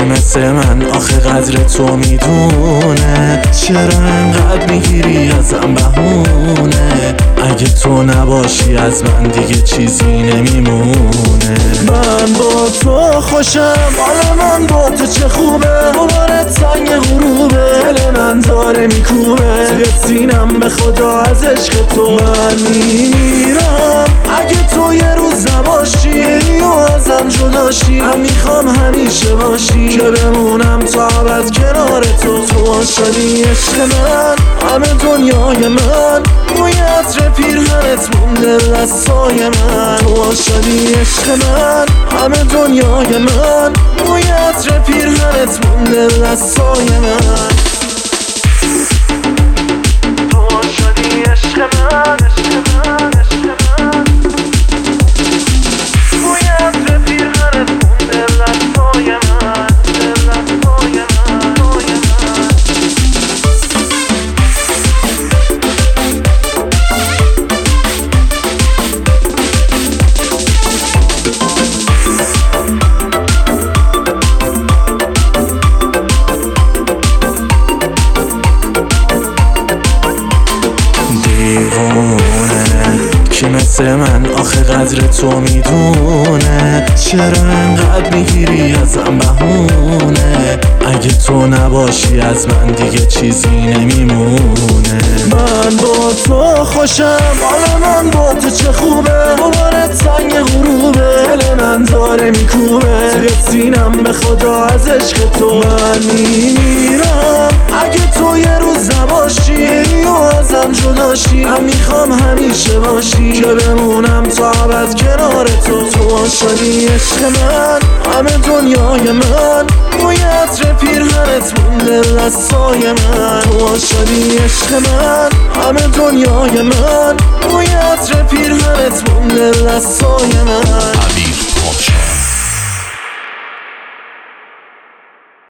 کی مثل من آخه قدر تو میدونه؟ چرا انقدر میگیری ازم بهونه؟ اگه تو نباشی از من دیگه چیزی نمیمونه. من با تو خوشم، حال من با تو چه خوبه، دوباره تنگ غروبه، دل من داره میکوبه توی سینم به خدا از عشق تو. من میمیرم اگه تو یه روز نباشی و ازم جداشی. من میخوام همیشه باشی که بمونم تا ابد کنار تو. تو شدی عشق من، همه دنیای من، موی عطر پیرهنت مونده دستای من. تو شدی عشق من، همه دنیای من، موی عطر پیرهنت مونده دستای من. تو شدی عشق من، عشق من، عشق من، موی عطر پیرهنت مونده دستای من، دستای من. کی مثل من آخه قدر تو میدونه؟ چرا انقدر میگیری ازم بهونه؟ اگه تو نباشی از من دیگه چیزی نمیمونه. من با تو خوشم، حال من با تو چه خوبه، دوباره تنگ غروبه، دل من داره میکوبه توی سینم به خدا از عشق تو. من میمیرم اگه تو یه روز نباشی و ازم جداشی. من میخوام همیشه باشی که بمونم تا ابد کنار تو. تو شدی عشق من، همه دنیای من، موی عطر پیرهنت مونده دستای من. تو شدی عشق من، همه دنیای من، موی عطر پیرهنت مونده دستای من.